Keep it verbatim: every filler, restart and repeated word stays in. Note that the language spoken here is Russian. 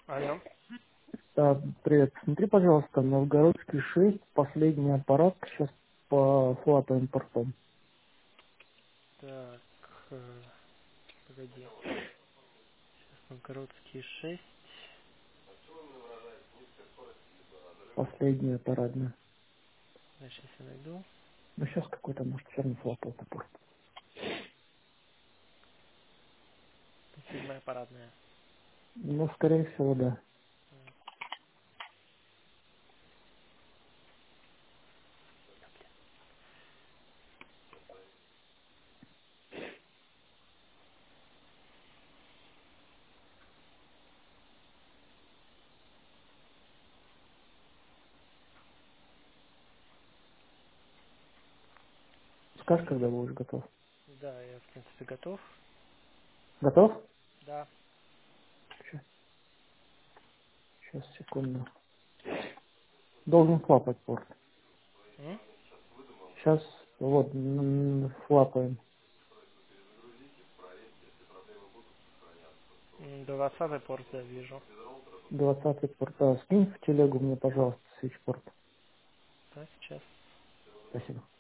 Алло. Да, привет. Смотри, пожалуйста, Новгородский шесть, последний аппарат, сейчас по флатовым портом. Так, э, погоди. Новгородский шесть. Последний аппаратный. Я сейчас я найду. Ну, сейчас какой-то, может, все равно флатовый порт. Седьмая парадная. Ну, скорее всего, да. Скажешь, когда будешь готов. Да, я в принципе готов. Готов? Да. Сейчас, сейчас, секунду. Должен флапать порт. М? Сейчас, вот, м, флапаем. М, двадцатый порт я вижу. Двадцатый порт. А, скинь в телегу мне, пожалуйста, свечпорт. Да, сейчас. Спасибо.